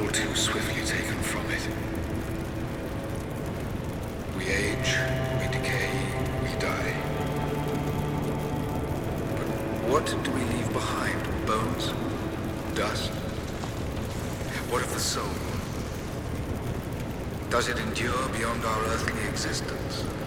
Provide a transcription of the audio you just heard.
all too swiftly taken from it. We age, we decay, we die. But what do we leave behind? Bones? Dust? What of the soul? Does it endure beyond our earthly existence?